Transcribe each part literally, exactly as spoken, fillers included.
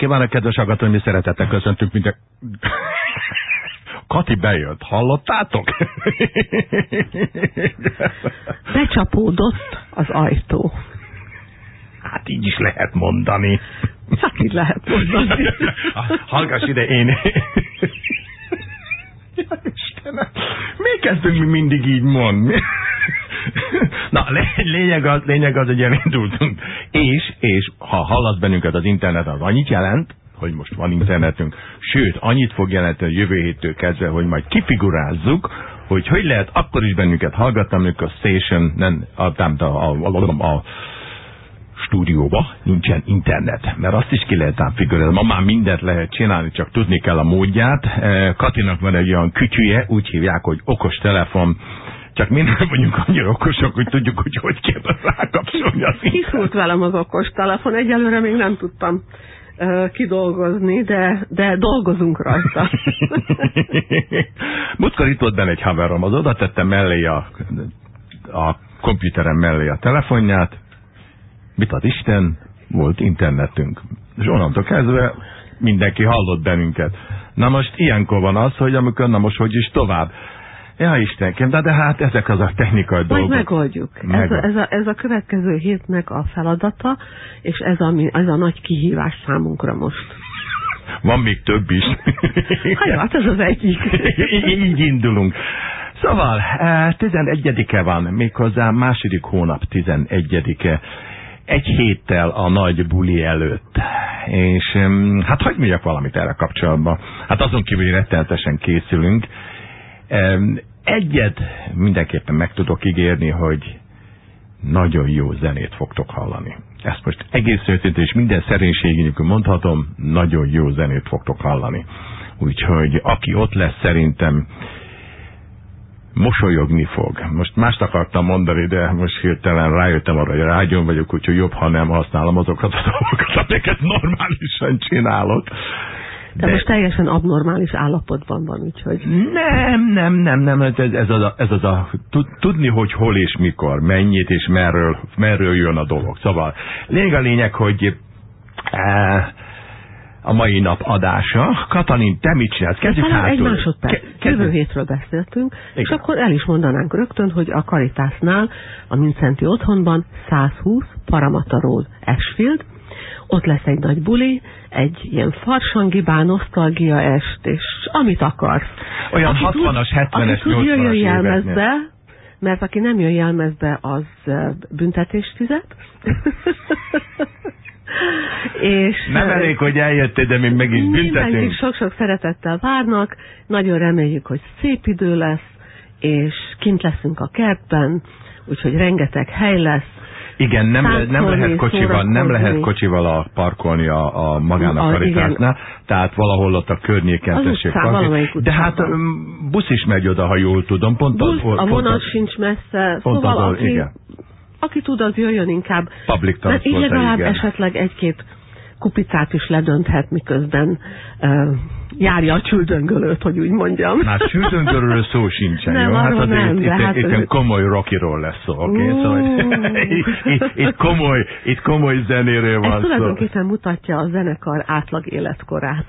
kívánok, kedves hallgatóim, mi szeretettel köszöntünk minden... Kati bejött, hallottátok? Becsapódott az ajtó. Hát így is lehet mondani. Csak így lehet mondani. Hallgass ide, én... Ja, Istenem, miért kezdünk mi mindig így mondani? Na, lényeg az, lényeg az, hogy elindultunk. És, és ha hallasz bennünket az internet, az annyit jelent, hogy most van internetünk, sőt, annyit fog jelenteni a jövő héttől kezdve, hogy majd kifigurázzuk, hogy hogy lehet akkor is bennünket hallgatni, amikor a station, nem, a, a, a, a, a stúdióba nincsen internet, mert azt is ki lehet ám figurálni. Ma már mindent lehet csinálni, csak tudni kell a módját. Katinak van egy olyan kütyüje, úgy hívják, hogy okos telefon, csak mi nem vagyunk annyira okosok, hogy tudjuk, hogy hogy kell rákapcsolni az internet. Kiszúrt velem az okos telefon, egyelőre még nem tudtam uh, kidolgozni, de, de dolgozunk rajta. Múltkor itt volt benne egy haverom, az oda tette mellé a, a kompjúterem mellé a telefonját. Mit ad Isten? Volt internetünk. És onnantól kezdve mindenki hallott bennünket. Na most ilyenkor van az, hogy amikor, na most hogy is tovább. Ja Istenkem, de, de hát ezek az a technikai dolgok. Majd megoldjuk. Ez a, ez, a, ez a következő hétnek a feladata, és ez a, ez a nagy kihívás számunkra most. Van még több is. Hát ez az egyik. Így indulunk. Szóval, tizenegyedike van, méghozzá második hónap tizenegyedike. Egy héttel a nagy buli előtt. És hát hogy mondjak valamit erre kapcsolatban? Hát azon kívül, hogy rettenetesen készülünk. Egyet mindenképpen meg tudok ígérni, hogy nagyon jó zenét fogtok hallani. Ezt most egész őszintén és minden szerénységénk mondhatom, nagyon jó zenét fogtok hallani. Úgyhogy aki ott lesz, szerintem mosolyogni fog. Most mást akartam mondani, de most hirtelen rájöttem arra, hogy rágyon vagyok, úgyhogy jobb, ha nem használom azokat a dolgokat, amiket normálisan csinálok. De, de most teljesen abnormális állapotban van, úgyhogy... Nem, nem, nem, nem, ez, ez az a, ez az a tudni, hogy hol és mikor, mennyit és merről, merről jön a dolog. Szóval lényeg a lényeg, hogy e, a mai nap adása. Katalin, te mit csinálsz? Kezdjük hátul. Egy másodperc. Jövő hétről beszéltünk, igen. És akkor el is mondanánk rögtön, hogy a Caritasnál, a Mincenti otthonban százhúsz Paramata Road, Ashfield. Ott lesz egy nagy buli, egy ilyen farsangibá, nosztalgia est, és amit akarsz. Olyan aki hatvanas, hetvenes, nyolcvanas jelmezbe, mert aki nem jön jelmezbe, az büntetést fizet. És nem elég, hogy eljöttél, de még meg is büntetünk. Mindenki sok-sok szeretettel várnak, nagyon reméljük, hogy szép idő lesz, és kint leszünk a kertben, úgyhogy rengeteg hely lesz. Igen, nem, nem, lehet kocsival, nem lehet kocsival a parkolni a, a magának Caritasnál, tehát valahol ott a környéken tessék parkolni. De hát busz is megy oda, ha jól tudom. Pont busz, az, pont a vonat sincs messze, szóval az, aki, igen. aki tud, az jöjjön inkább. Public transport, így legalább igen. Esetleg egy-két kupicát is ledönthet, miközben uh, járja a csüldöngölőt, hogy úgy mondjam. Hát csüldöngölőről szó sincsen, nem, jó? Hát azért nem, itt, hát itt, itt komoly rockiról lesz szó, oké? Okay? Szóval itt, itt, itt, komoly, itt komoly zenéről van szó. Ez szó. tulajdonképpen mutatja a zenekar átlag életkorát.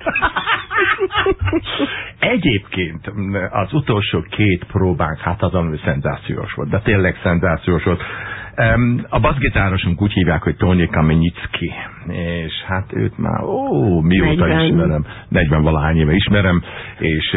Egyébként az utolsó két próbánk, hát azon szenzációs volt, de tényleg szenzációs volt. A basszgitárosunk úgy hívják, hogy Tony Kamenyicki, és hát őt már, ó, mióta negyven ismerem, negyven valahány éve ismerem, és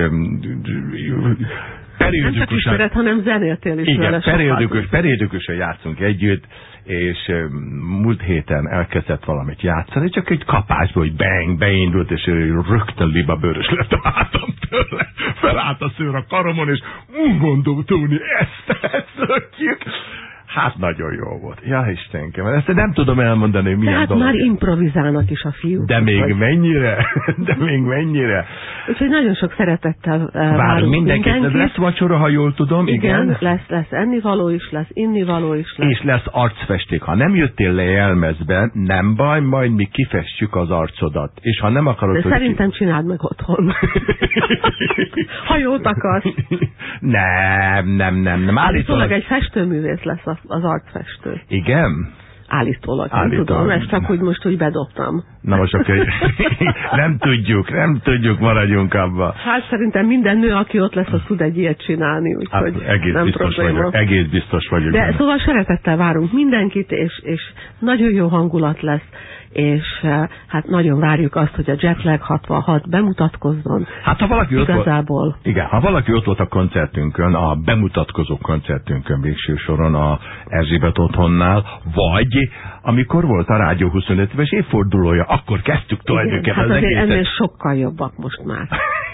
nem csak ismered, hanem zenéltél is. Igen, periódikus, periódikusan játszunk együtt, és múlt héten elkezdett valamit játszani, csak egy kapásból, hogy bang, beindult, és rögtön libabőrös lett a hátam tőle. Felállt a szőr a karomon, és úgy mondom, Tóni, ezt tetszökjük. Hát nagyon jó volt. Ja, Istenkem, ezt nem tudom elmondani, milyen hát dolog. már improvizálnak is a fiúk. De még vagy. mennyire? De még mennyire? Úgyhogy nagyon sok szeretettel uh, várunk mindenkit. mindenkit. Lesz vacsora, ha jól tudom, igen. igen. Lesz, lesz ennivaló is, lesz innivaló is. Lesz. És lesz arcfesték. Ha nem jöttél le jelmezbe, nem baj, majd mi kifestjük az arcodat. És ha nem akarod... De szerintem ki... csináld meg otthon. Ha jót akarsz. Nem, nem, nem. nem. Állítólag egy festőművész lesz az, az arcfestő. Igen? Állítólag, nem tudom, ezt csak úgy most úgy bedobtam. Na most akkor nem tudjuk, nem tudjuk, maradjunk abba. Hát szerintem minden nő, aki ott lesz, az tud egy ilyet csinálni, úgyhogy hát, egész nem biztos probléma. vagyok, egész biztos vagyok. De benne. Szóval szeretettel várunk mindenkit, és, és nagyon jó hangulat lesz, és hát nagyon várjuk azt, hogy a Jetlag hatvanhat bemutatkozzon. Hát ha valaki igazából... ott volt, igen, ha valaki ott volt a koncertünkön, a bemutatkozó koncertünkön végső soron a Erzsébet otthonnál, vagy amikor volt a Rádió huszonöt éves évfordulója, akkor kezdtük tulajdonképpen hát az egészet. Ennél sokkal jobbak most már.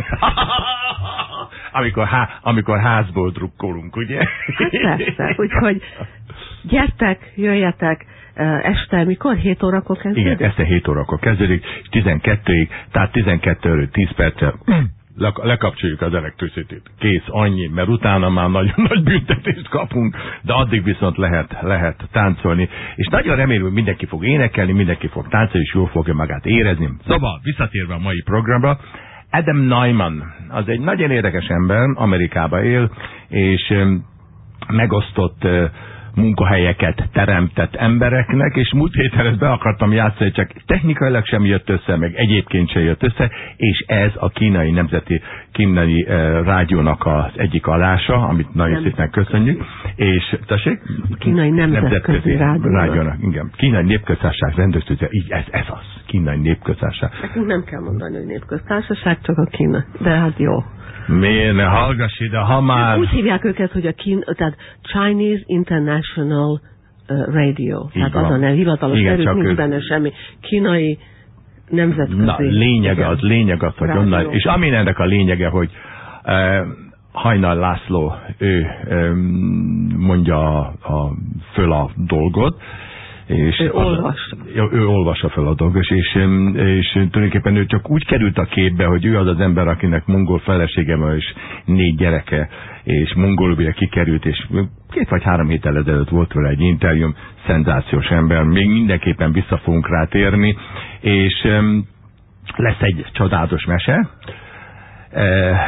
amikor, há, amikor házból drukkolunk, ugye? Hát persze, úgyhogy gyertek, jöjjetek, este, mikor? hét órakor kezdődik? Igen, este hét órakor kezdődik, és tizenkettőig, tehát tizenkettő előtt tíz perccel le, lekapcsoljuk az elektricitét. Kész, annyi, mert utána már nagyon nagy büntetést kapunk, de addig viszont lehet, lehet táncolni. És nagyon remélem, hogy mindenki fog énekelni, mindenki fog táncolni, és jól fogja magát érezni. Szóval, visszatérve a mai programra, Adam Neumann, az egy nagyon érdekes ember, Amerikában él, és megosztott munkahelyeket teremtett embereknek, és múlt héten ezt be akartam játszani, csak technikailag sem jött össze, meg egyébként sem jött össze, és ez a kínai nemzeti kínai uh, rádiónak az egyik adása, amit nagyon szépen köszönjük, és tessék? Kínai nemzetközi, nemzetközi rádiónak. rádiónak. Igen, kínai népköztársaság rendezője, így ez, ez az, kínai népköztársaság. Nekünk nem kell mondani, hogy népköztársaság, csak a Kína, de hát jó. Miért ne hallgass ide, ha már... Úgy hívják őket, hogy a Kín, tehát Chinese International uh, Radio. Így tehát van. Az a nem hivatalos erők, nincs benne semmi. Kínai nemzetközi... Na, lényeg az, lényeg az, hogy onnan... És amin ennek a lényege, hogy uh, Hajnal László, ő um, mondja a, a, föl a dolgot, és ő, olvas. Az, ő olvassa fel a dolgot, és, és tulajdonképpen ő csak úgy került a képbe, hogy ő az az ember, akinek mongol felesége van, és négy gyereke, és mongolból kikerült, és két vagy három héttel ezelőtt volt vele egy interjúm, szenzációs ember, még mindenképpen vissza fogunk rá térni, és um, lesz egy csodálatos mese, e,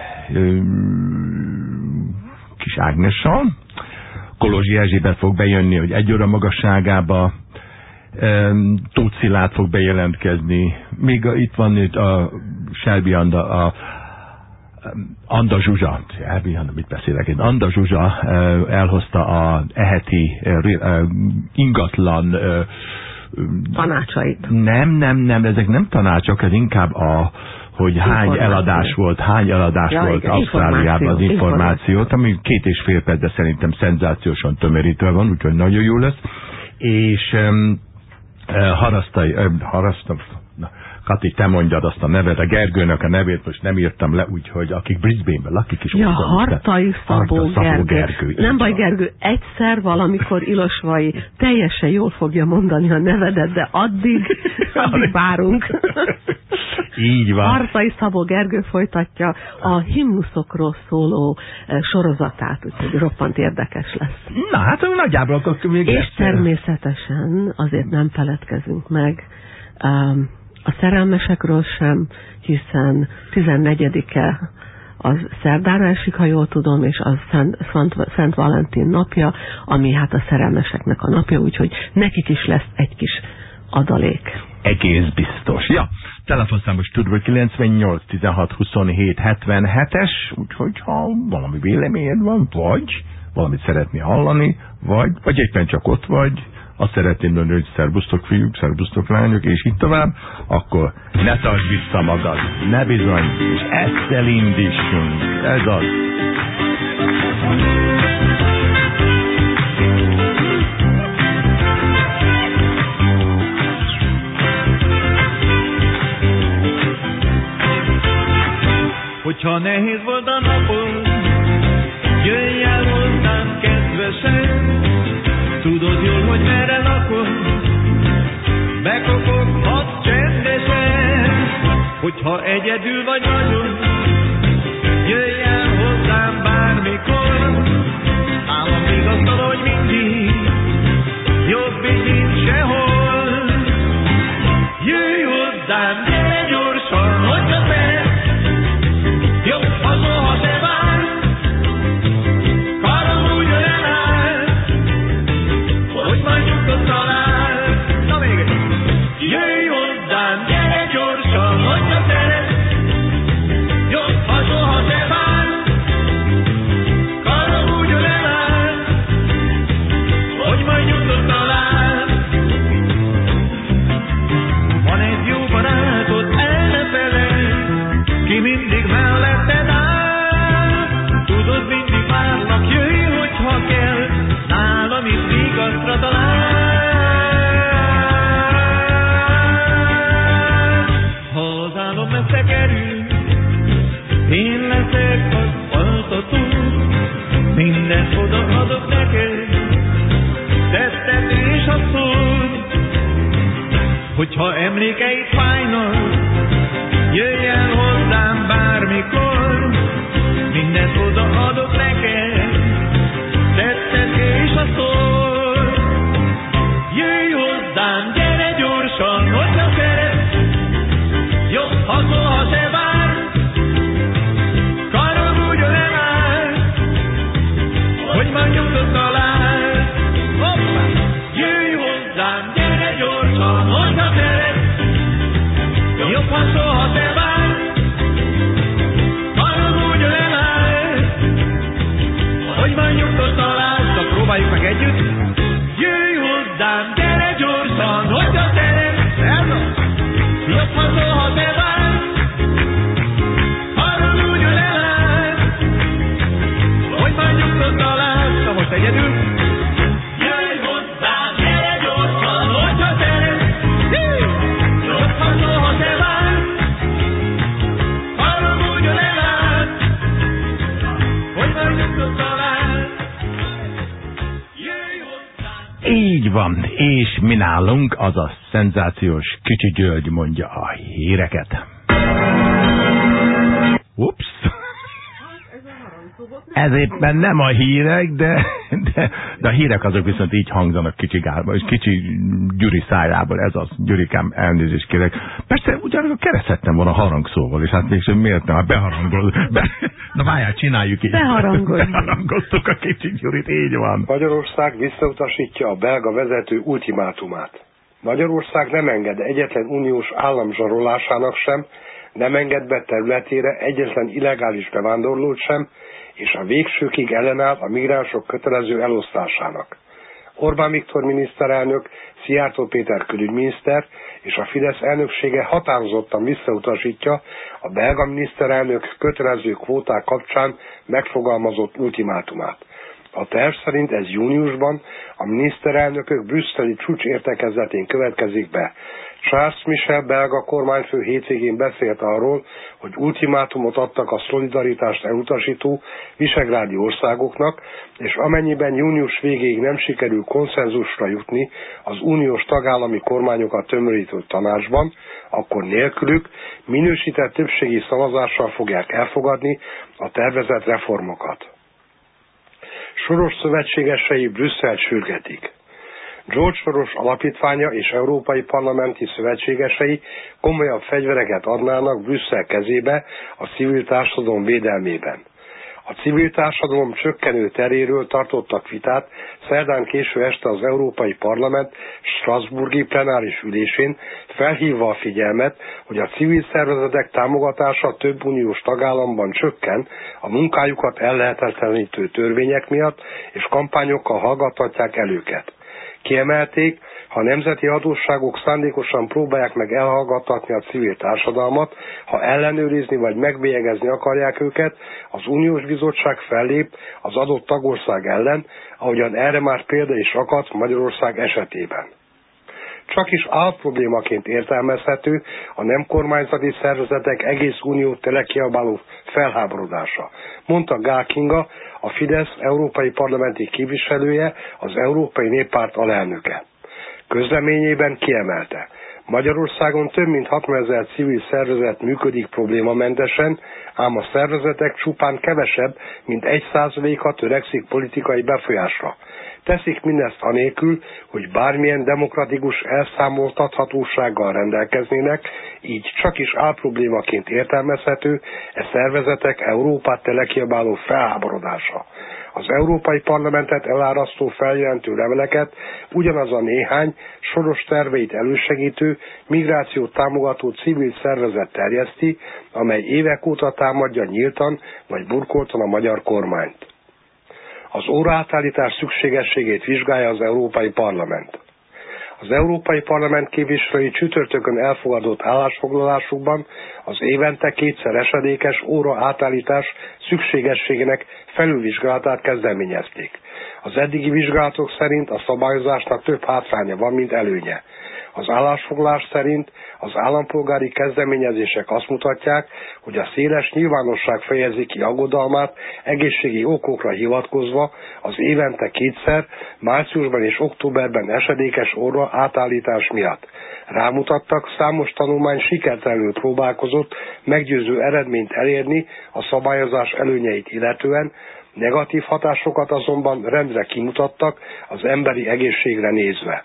um, kis Ágnessal, Kolozsi Erzsébet fog bejönni, hogy egy óra magasságába, Tóth Szilárd fog bejelentkezni, még a, itt van itt a Selby Anda, a Anda Zsuzsa, Selby Anda, mit beszélek én? Anda Zsuzsa elhozta a eheti ingatlan tanácsait. Nem, nem, nem, ezek nem tanácsok, ez inkább a hogy hány eladás volt, hány eladás ja, volt igen, Ausztráliában az információt, ami két és fél percben szerintem szenzációsan tömörítve van, úgyhogy nagyon jó lesz. És um, harasztai, um, harasztam, na, Kati, te mondjad azt a nevet, a Gergőnek a nevét most nem írtam le, úgyhogy akik Brisbane-ben lakik is. Ja, Hartai Szabó Gergő. Gergő. Nem baj, Gergő, egyszer valamikor Ilosvai teljesen jól fogja mondani a nevedet, de addig, addig várunk. Így van. Hartai Szabó Gergő folytatja a himnuszokról szóló sorozatát, úgyhogy roppant érdekes lesz. Na, hát nagyjából akkor még És lesz. természetesen azért nem feledkezünk meg um, a szerelmesekről sem, hiszen tizennegyedike az szerdára esik, ha jól tudom, és az Szent, Szent, Szent Valentin napja, ami hát a szerelmeseknek a napja, úgyhogy nekik is lesz egy kis adalék. Egész biztos. Ja, telefonszámos Studio kilencvennyolc tizenhat huszonhét hetvenhetes, úgyhogy ha valami véleményed van, vagy valamit szeretnél hallani, vagy, vagy éppen csak ott vagy, azt szeretném mondani, hogy szervusztok fiúk, szervusztok lányok, és így tovább, akkor ne tartsd vissza magad, ne bizony, és ezt elindítsunk, ez az. Hogyha nehéz volt a napod, jöjj el hozzám kedvesen, tudod jól, hogy merre lakod, bekopoghatsz csendesen. Hogyha egyedül vagy nagyon, jöjj el hozzám bármikor, állam vigasztal, hogy mindig, jobb így nincs sehol. Jöjj hozzám, gyere gyorsan, hogyha te jobb azon, ha te vársz, karom úgy olyan áll, hogy majd nyugodt talál. álom összekerül, én leszek az altató, mindent odaadok neked, tetted és a szól. Hogyha emlékeid fájnak, jöjj el hozzám bármikor, mindent odaadok neked, tetted és a szól. Jöjj hozzám, gyere gyorsan, hogyha szeretsz, jobb ha soha se vársz, karom úgy ölem át, hogy majd nyugodtan találsz. Hoppá! Jöjj hozzám, gyere gyorsan, hogyha szeretsz, jobb ha soha se vársz, karom úgy ölem át, hogy majd nyugodtan találsz. Na, próbáljuk meg együtt. Jöjj hozzám, gyere gyorsan, hogyha szeretsz, jobb ha soha se vársz, karom úgy ölem át, hogy majd nyugodtan találsz. Na most egyedül. Jöjj hozzám, gyere gyorsan, hogyha szeretsz, jobb ha soha se vársz, karom úgy ölem át, hogy majd nyugodtan találsz. Jöjj hozzám. Így van, és mi nálunk az a szenzációs Kicsi György mondja a híreket. Ups! Ez éppen nem a hírek, de, de, de a hírek azok viszont így hangzanak Kicsi Gálba, és Kicsi Gyuri szájából, ez az, Gyurikám, elnézést kérek. Persze, ugyanakkor kereszettem volna harangszóval, és hát mégsem miért nem, hát beharangol. Be, na várjál, csináljuk így. Beharangoztuk a Kicsi Gyurit, így van. Magyarország visszautasítja a belga vezető ultimátumát. Magyarország nem enged egyetlen uniós állam zsarolásának sem, nem enged be területére egyetlen illegális bevándorlót sem, és a végsőkig ellenáll a migránsok kötelező elosztásának. Orbán Viktor miniszterelnök, Szijjártó Péter külügyminiszter és a Fidesz elnöksége határozottan visszautasítja a belga miniszterelnök kötelező kvóták kapcsán megfogalmazott ultimátumát. A terv szerint ez júniusban a miniszterelnökök brüsszeli csúcs értekezletén következik be. Charles Michel belga kormányfő hétvégén beszélt arról, hogy ultimátumot adtak a szolidaritást elutasító visegrádi országoknak, és amennyiben június végéig nem sikerül konszenzusra jutni az uniós tagállami kormányokat tömörítő tanácsban, akkor nélkülük minősített többségi szavazással fogják elfogadni a tervezett reformokat. Soros szövetségesei Brüsszelt sürgetik. George Soros alapítványa és európai parlamenti szövetségesei komolyabb fegyvereket adnának Brüsszel kezébe a civil társadalom védelmében. A civil társadalom csökkenő teréről tartottak vitát szerdán késő este az Európai Parlament strasbourgi plenáris ülésén, felhívva a figyelmet, hogy a civil szervezetek támogatása több uniós tagállamban csökken a munkájukat ellehetetlenítő törvények miatt, és kampányokkal hallgathatják el őket. Kiemelték, ha a nemzeti hatóságok szándékosan próbálják meg elhallgattatni a civil társadalmat, ha ellenőrizni vagy megbélyegezni akarják őket, az Uniós Bizottság fellép az adott tagország ellen, ahogyan erre már példa is akadt Magyarország esetében. Csak is álproblémaként értelmezhető a nem kormányzati szervezetek egész uniót telekiabáló felháborodása, mondta Gál Kinga, a Fidesz európai parlamenti képviselője, az Európai Néppárt alelnöke. Közleményében kiemelte, Magyarországon több mint hatvanezer civil szervezet működik problémamentesen, ám a szervezetek csupán kevesebb, mint egy százaléka törekszik politikai befolyásra. Teszik mindezt anélkül, hogy bármilyen demokratikus elszámoltathatósággal rendelkeznének, így csak is álproblémaként értelmezhető e szervezetek Európát telekiabáló felháborodása. Az Európai Parlamentet elárasztó feljelentő leveleket ugyanaz a néhány Soros terveit elősegítő, migrációt támogató civil szervezet terjeszti, amely évek óta támadja nyíltan vagy burkoltan a magyar kormányt. Az óraátállítás szükségességét vizsgálja az Európai Parlament. Az Európai Parlament képviselői csütörtökön elfogadott állásfoglalásukban az évente kétszer esedékes óraátállítás szükségességének felülvizsgálatát kezdeményezték. Az eddigi vizsgálatok szerint a szabályozásnak több hátránya van, mint előnye. Az állásfoglalás szerint az állampolgári kezdeményezések azt mutatják, hogy a széles nyilvánosság fejezi ki aggodalmát egészségi okokra hivatkozva az évente kétszer, márciusban és októberben esedékes orra átállítás miatt. Rámutattak, számos tanulmány sikertelenül próbálkozott meggyőző eredményt elérni a szabályozás előnyeit illetően, negatív hatásokat azonban rendre kimutattak az emberi egészségre nézve.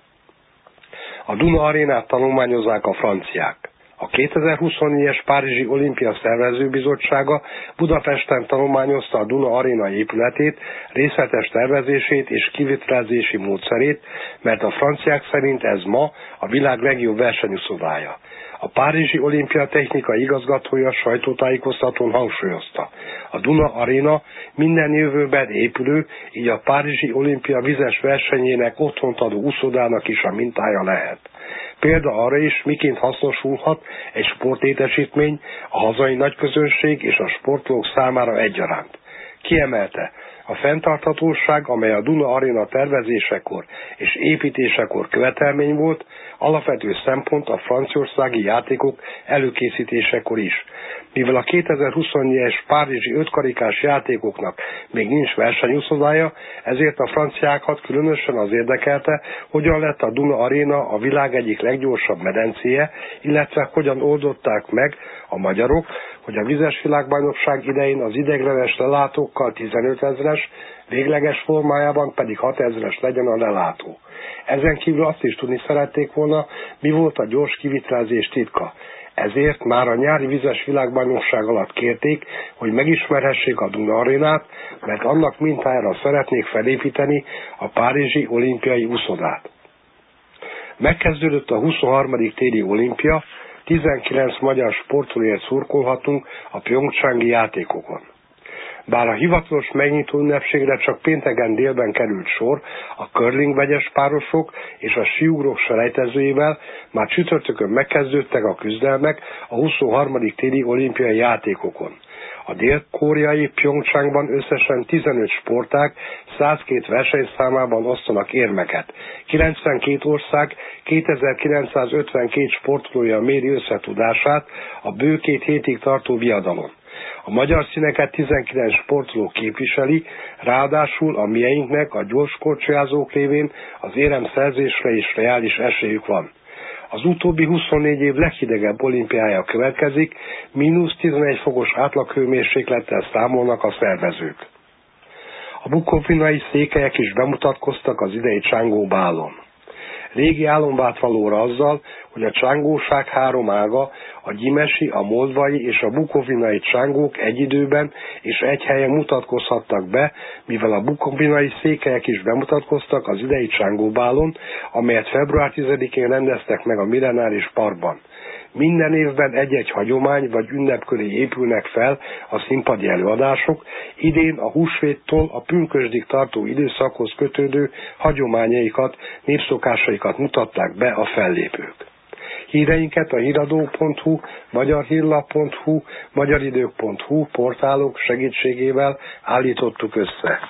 A Duna Arénát tanulmányozzák a franciák. A kétezer-huszonnégyes Párizsi Olimpia Szervezőbizottsága Budapesten tanulmányozta a Duna Aréna épületét, részletes tervezését és kivitelezési módszerét, mert a franciák szerint ez ma a világ legjobb versenyuszodája. A Párizsi Olimpia technikai igazgatója sajtótájékoztatón hangsúlyozta. A Duna Aréna minden jövőben épülő, így a Párizsi Olimpia vizes versenyének otthont adó úszodának is a mintája lehet. Példa arra is, miként hasznosulhat egy sportlétesítmény a hazai nagyközönség és a sportolók számára egyaránt. Kiemelte, a fenntarthatóság, amely a Duna Aréna tervezésekor és építésekor követelmény volt, alapvető szempont a franciaországi játékok előkészítésekor is. Mivel a kétezer-huszonnégyes párizsi ötkarikás játékoknak még nincs versenyúszodája, ezért a franciákat különösen az érdekelte, hogyan lett a Duna Aréna a világ egyik leggyorsabb medencéje, illetve hogyan oldották meg a magyarok, hogy a vizes világbajnokság idején az ideiglenes lelátókkal tizenötezres, végleges formájában pedig hatezres legyen a lelátó. Ezen kívül azt is tudni szerették volna, mi volt a gyors kivitelezés titka. Ezért már a nyári vizes világbajnokság alatt kérték, hogy megismerhessék a Duna Arénát, mert annak mintájára szeretnék felépíteni a Párizsi Olimpiai úszodát. Megkezdődött a huszonharmadik téli olimpia, tizenkilenc magyar sportolóért szurkolhatunk a pjongcsangi játékokon. Bár a hivatalos megnyitó ünnepségre csak pénteken délben került sor, a curling vegyes párosok és a síugrók selejtezőivel már csütörtökön megkezdődtek a küzdelmek a huszonharmadik téli olimpiai játékokon. A dél-koreai Pjongcsangban összesen tizenöt sportág százkettő versenyszámában osztanak érmeket. kilencvenkét ország kétezer-kilencszázötvenkét sportolója méri összetudását a bő két hétig tartó viadalon. A magyar színeket tizenkilenc sportoló képviseli, ráadásul a mieinknek a gyorskorcsolyázók révén az érem szerzésre is reális esélyük van. Az utóbbi huszonnégy év leghidegebb olimpiája következik, mínusz tizenegy fokos átlaghőmérséklettel számolnak a szervezők. A bukovinai székelyek is bemutatkoztak az idei Csángó bálon. Régi álombát valóra azzal, hogy a csángóság három ága, a gyimesi, a moldvai és a bukovinai csángók egy időben és egy helyen mutatkozhattak be, mivel a bukovinai székelyek is bemutatkoztak az idei csángóbálon, amelyet február tizedikén rendeztek meg a Millenáris Parkban. Minden évben egy-egy hagyomány vagy ünnep köré épülnek fel a színpadi előadások, idén a húsvéttól a pünkösdig tartó időszakhoz kötődő hagyományaikat, népszokásaikat mutatták be a fellépők. Híreinket a híradó pont hu, magyarhírlap pont hu, magyaridők pont hu portálok segítségével állítottuk össze.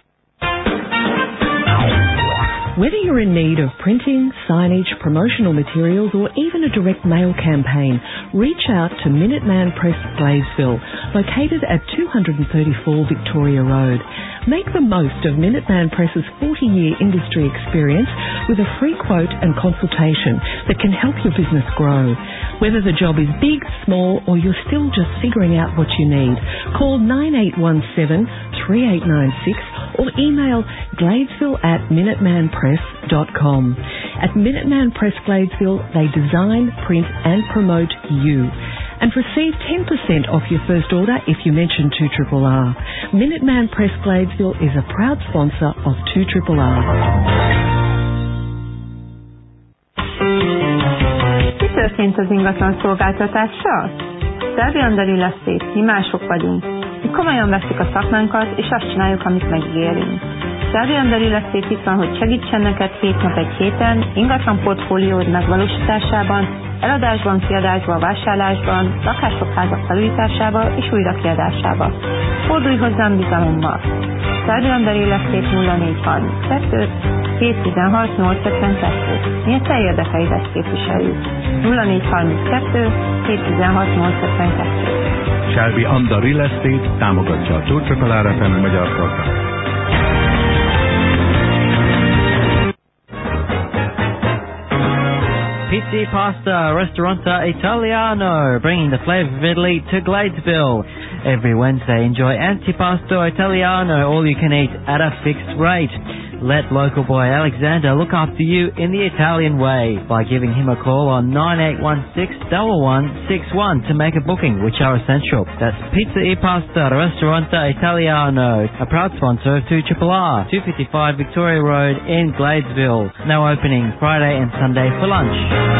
Whether you're in need of printing, signage, promotional materials, or even a direct mail campaign, reach out to Minuteman Press Gladesville, located at two thirty-four Victoria Road. Make the most of Minuteman Press's forty-year industry experience with a free quote and consultation that can help your business grow. Whether the job is big, small, or you're still just figuring out what you need, call nine eight one seven, three eight nine six or email gladesville at minuteman press dot com. At Minuteman Press Gladesville, they design, print and promote you. And receive ten percent off your first order if you mention two R R R. Minuteman Press Gladesville is a proud sponsor of two R R R. Mi történt az ingatlan szolgáltatással? Serbian Real Estate, mi mások vagyunk. Mi komolyan veszük a szakmánkat, és azt csináljuk, amit megígérünk. Serbian Real Estate itt van, hogy segítsen neked hét nap egy héten, ingatlan portfóliód megvalósításában, eladásban, kiadásban, vásárlásban, lakások, házak felújításában és újrakiadásában. Fordulj hozzám bizalommal! Serbian Real Estate nulla négy harminckettő hét tizenhat nyolc ötvenkettő. Mi a te érdekeidet képviseljük. nulla négy harminckettő hét tizenhat nyolc ötvenkettő. Shelby Anda Real Estate támogatja a Túlcsokolár ef em magyar program. Pizza Pasta Ristorante Italiano, bringing the flavor of Italy to Gladesville. Every Wednesday, enjoy Antipasto Italiano, all you can eat at a fixed rate. Let local boy Alexander look after you in the Italian way by giving him a call on nine eight one six, one one six one to make a booking, which are essential. That's Pizza e Pasta Ristorante Italiano, a proud sponsor of two R R R, two fifty-five Victoria Road in Gladesville. Now opening Friday and Sunday for lunch.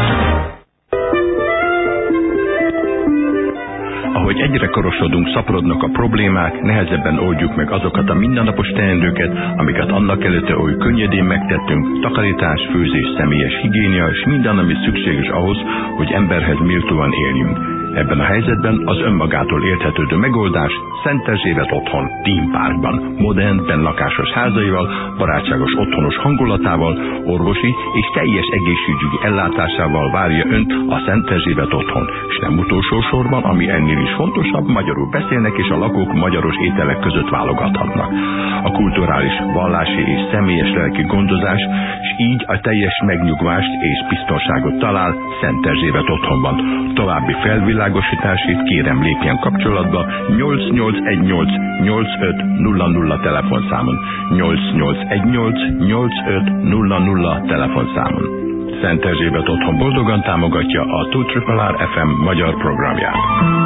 Ahogy egyre korosodunk, szaporodnak a problémák, nehezebben oldjuk meg azokat a mindennapos teendőket, amiket annak előtte oly könnyedén megtettünk, takarítás, főzés, személyes higiénia és minden, ami szükséges ahhoz, hogy emberhez méltóan éljünk. Ebben a helyzetben az önmagától érthetődő megoldás Szent Erzsébet otthon, Theme Parkban, modern, bennlakásos házaival, barátságos otthonos hangulatával, orvosi és teljes egészségügyi ellátásával várja önt a Szent Erzsébet otthon. És nem utolsó sorban, ami ennél is fontosabb, magyarul beszélnek és a lakók magyaros ételek között válogathatnak. A kulturális, vallási és személyes lelki gondozás, és így a teljes megnyugvást és biztonságot talál Szent Erzsébet otthonban. További felvilágosításért kérem lépjen kapcsolatba nyolc nyolc egy nyolc nyolc öt nulla nulla telefonszámon. nyolc nyolc egy nyolc nyolc öt nulla nulla telefonszámon. Szent Erzsébet otthon boldogan támogatja a two R R R ef em magyar programját.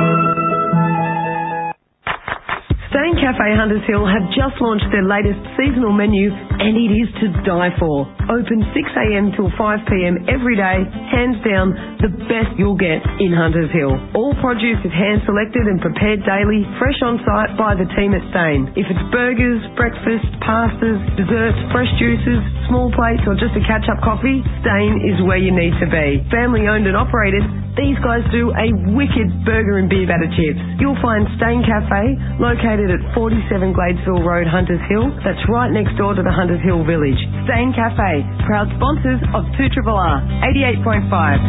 Stain Cafe Hunters Hill have just launched their latest seasonal menu and it is to die for. Open six a m till five p m every day, hands down the best you'll get in Hunters Hill. All produce is hand selected and prepared daily, fresh on site by the team at Stain. If it's burgers, breakfast, pastas, desserts, fresh juices, small plates or just a catch-up coffee, Stain is where you need to be. Family owned and operated, these guys do a wicked burger and beer batter chips. You'll find Stain Cafe located at forty-seven Gladesville Road, Hunters Hill. That's right next door to the Hunters Hill Village. Stain Cafe, proud sponsors of two R R R, eighty-eight point five.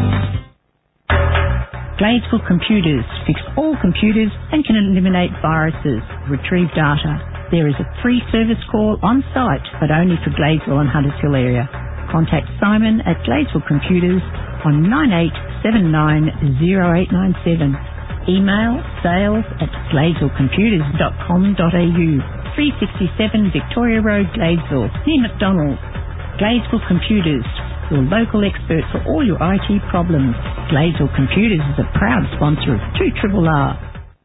Gladesville Computers fix all computers and can eliminate viruses, retrieve data. There is a free service call on site, but only for Gladesville and Hunters Hill area. Contact Simon at Gladesville Computers on nine eight seven nine zero eight nine seven. Email sales at gladesville computers dot com dot a u. three sixty-seven Victoria Road, Gladesville, near McDonald's. Gladesville Computers, your local expert for all your I T problems. Gladesville Computers is a proud sponsor of two R R R.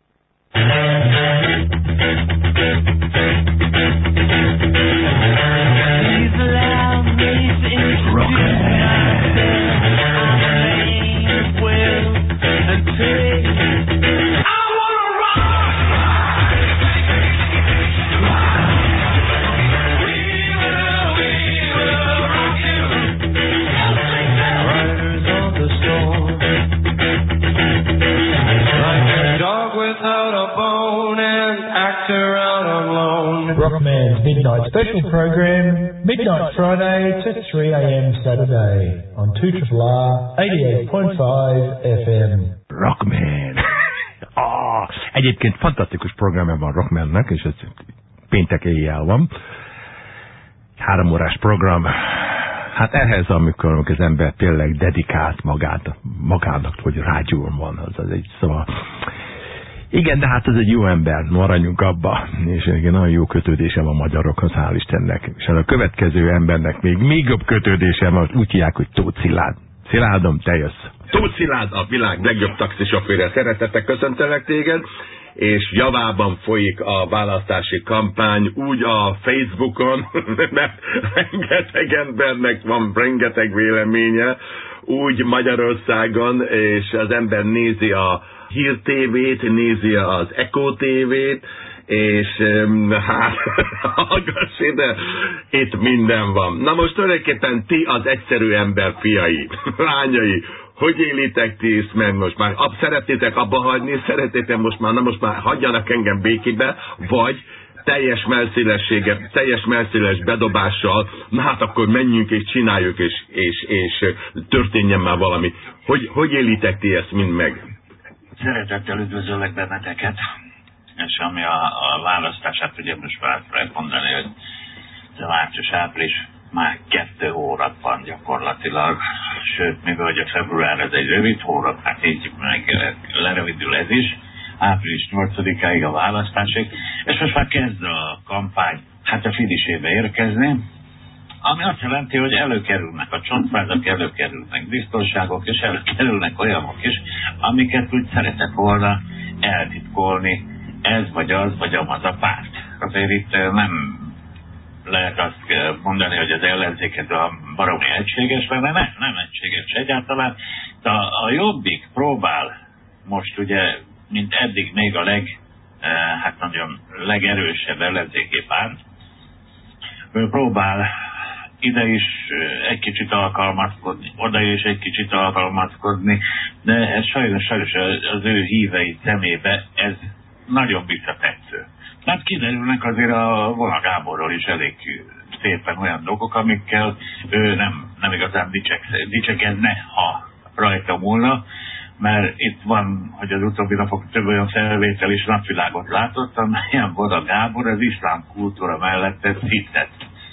Rockman's Midnight Special Program, midnight Friday to three a m Saturday on two R R R eighty-eight point five F M. Rockman! ah, egyébként fantasztikus programja van Rockmannek, és ez péntek éjjel van. Három órás program. Hát ehhez, amikor az ember tényleg dedikált magát, magának, hogy rágyúl van, az, az egy szóval... Igen, de hát ez egy jó ember, maradjunk abba, és igen, nagyon jó kötődésem van a magyarokhoz, hál' Istennek. És a következő embernek még, még jobb kötődésem van, úgy hívják, hogy Tóth Szilárd. Szilárdom, te jössz. Tóth Szilárd, a világ legjobb taxisofőre, szeretettel köszöntelek téged, és javában folyik a választási kampány, úgy a Facebookon, mert rengeteg embernek van rengeteg véleménye, úgy Magyarországon, és az ember nézi a Hír té vét, nézi az Eko té vét, és hát, hallgass ide, itt minden van. Na most tulajdonképpen ti az egyszerű ember fiai, lányai, hogy élitek ti ezt meg most már? Ab, szeretnétek abba hagyni, szeretnétek most már, na most már hagyjanak engem békébe, vagy teljes melszélessége, teljes melszéles bedobással, na hát akkor menjünk és csináljuk, és, és, és történjen már valami. Hogy, hogy élitek ti ezt mind meg? Szeretettel üdvözöllek benneteket, és ami a, a választását, ugye most már lehet mondani, hogy a március-április már kettő hónap van gyakorlatilag, sőt, mivel hogy a február ez egy rövid hónap, hát így meg lerövidül ez is, április nyolcadikáig a választásig, és most már kezd a kampány, hát a finisébe érkezni, ami azt jelenti, hogy előkerülnek a csontvázak, előkerülnek biztonságok, és előkerülnek olyanok is, amiket úgy szeretett volna eltitkolni ez vagy az, vagy amaz a párt. Azért itt nem lehet azt mondani, hogy az ellenzéket a baromi egységes, mert nem, nem egységes egyáltalán. De a, a Jobbik próbál most ugye, mint eddig még a leg, hát nagyon legerősebb ellenzéki párt, ő próbál ide is egy kicsit alkalmazkodni, oda is egy kicsit alkalmazkodni, de ez sajnos, sajnos az ő hívei szemébe ez nagyon visszatetsző. Tehát kiderülnek azért a Vona Gáborról is elég szépen olyan dolgok, amikkel ő nem, nem igazán dicsek, dicsekedne, ha rajta múlna, mert itt van, hogy az utóbbi napok több olyan felvétel is napvilágot látott, amelyen Vona Gábor az iszlám kultúra mellett tett hittet.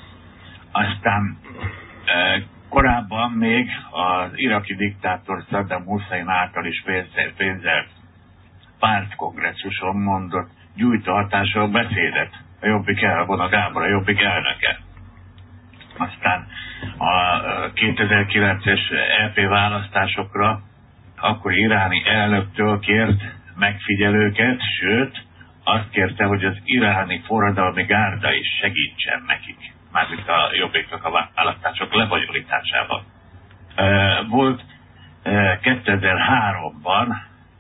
Aztán e, korábban még az iraki diktátor Saddam Hussein által is pénzzel, pénzzel pártkongresszuson mondott gyújtó hatással beszédet. A Jobbik el, Vona Gábor, a Jobbik elnöke. Aztán a kétezer-kilences é pé választásokra akkor iráni elnöktől kért megfigyelőket, sőt, azt kérte, hogy az iráni forradalmi gárda is segítsen nekik. Mármint a Jobbiknak a választások lebonyolításában. Volt kétezer-háromban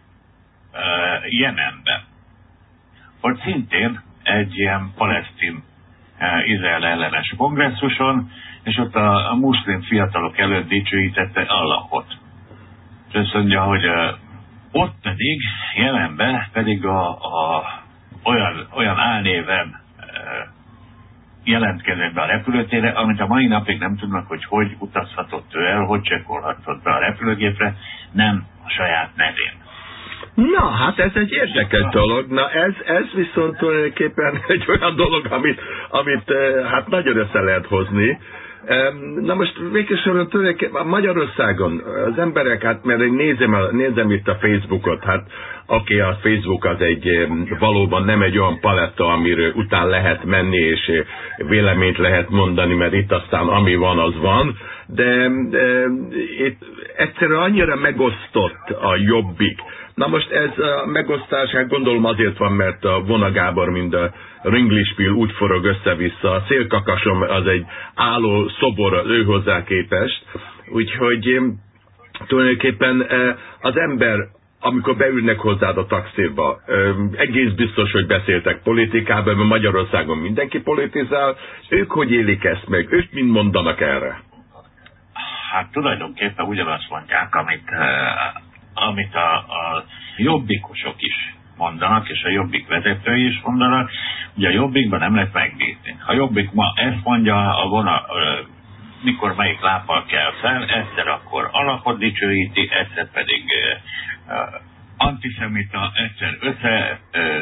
Jemenben. Ott szintén egy ilyen palesztin Izrael ellenes kongresszuson, és ott a, a muszlim fiatalok előtt dicsőítette Allahot. És azt mondja, hogy ott pedig, Jemenben pedig a, a, olyan, olyan álnéven jelentkezett be a repülőtérre, amit a mai napig nem tudnak, hogy hogy utazhatott ő el, hogy csekkolhatott be a repülőgépre, nem a saját nevén. Na, hát ez egy érdekes dolog. Na, ez, ez viszont tulajdonképpen egy olyan dolog, amit, amit hát nagyon össze lehet hozni. Na most végsősorban tulajdonképpen Magyarországon az emberek, hát mert nézem, nézem itt a Facebookot, hát oké, okay, a Facebook az egy valóban nem egy olyan paletta, amiről után lehet menni, és véleményt lehet mondani, mert itt aztán ami van, az van, de, de itt egyszerűen annyira megosztott a Jobbik. Na most ez a megosztás, hát gondolom azért van, mert a Vona Gábor, mint a ringlispil úgy forog össze-vissza. A Szélkakasom az egy álló szobor az ő hozzá képest. Úgyhogy tulajdonképpen az ember, amikor beülnek hozzád a taxirba, egész biztos, hogy beszéltek politikában, mert Magyarországon mindenki politizál. Ők hogy élik ezt meg? Ők mind mondanak erre? Hát tulajdonképpen ugyanazt mondják, amit... amit a, a jobbikosok is mondanak, és a Jobbik vezetői is mondanak, ugye a Jobbikban nem lehet megbízni. A Jobbik ma ezt mondja, a Vona mikor melyik lábbal kell fel, egyszer akkor alapot dicsőíti, egyszer pedig uh, uh, antiszemita, egyszer össze uh,